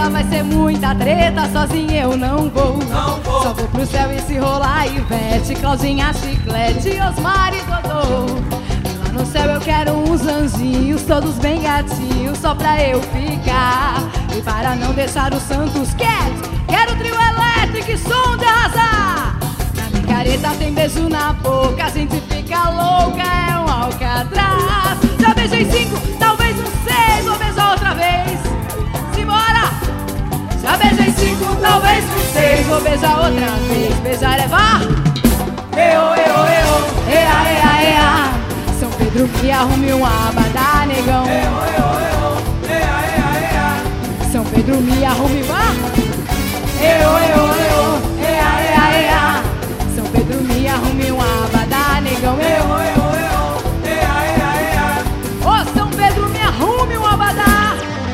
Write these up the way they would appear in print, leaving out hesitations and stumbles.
careta, vai ser muita treta. Sozinha eu não vou, só vou pro céu e se rolar Ivete, Claudinha, Chiclete, Osmar e Dodô. E lá no céu eu quero uns anjinhos, todos bem gatinhos, só pra eu ficar. E para não deixar os santos quietos, quero o trio elétrico e som de arrasar. Na micareta tem beijo na boca, a gente fica louca, é um alcatraz. Já beijei 5, talvez um 6, vou beijar outra vez. Simbora! Já beijei 5, talvez um 6, vou beijar outra vez. Beijar é vá! Eu, ea, ea, ea. São Pedro me arrume um abadá, negão. Eu, ea, ea, ea. São Pedro me arrume vá. Eu, ea, ea, ea. São Pedro me arrume um abadá, negão. Eu, ea, ea, ea. ô São Pedro me arrume um abadá.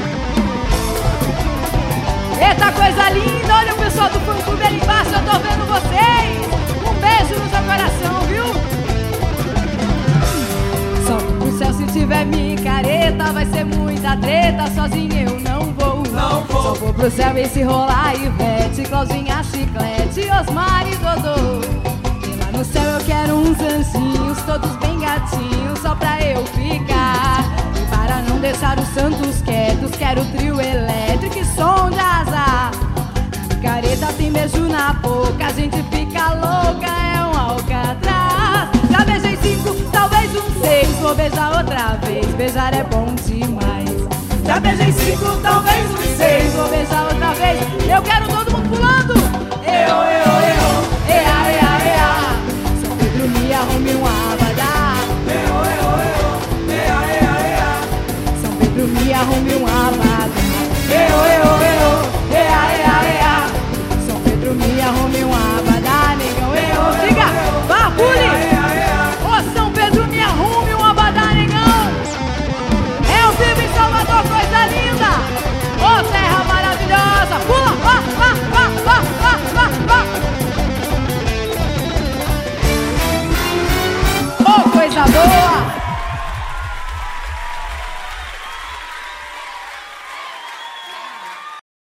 Eita coisa linda, olha o pessoal do fã clube ali embaixo, eu tô vendo vocês. Um beijo no seu coração, viu? Sobe pro céu se tiver micareta, vai ser muita treta. Sozinha eu não vou, só vou pro céu e se rolar Ivete, Claudinha, Chiclete, Osmar e Dodô. E lá no céu eu quero uns anjinhos, todos bem gatinhos, só pra eu ficar. E para não deixar os santos quietos, quero o trio elétrico e som de azar. Careta tem beijo na boca, a gente fica louca, é um alcatraz. Já beijei 5, talvez um 6, vou beijar outra vez. Beijar é bom demais. Já beijei 5, talvez um 6, vou beijar outra vez. Eu quero todo mundo pulando. Eu,